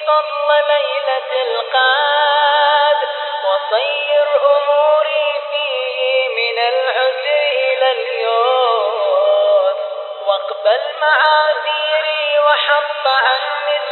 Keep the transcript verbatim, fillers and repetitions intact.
فضل ليلة القدر، وصير أموري فيه من العسر إلى اليسر، واقبل معاذيري وحط عني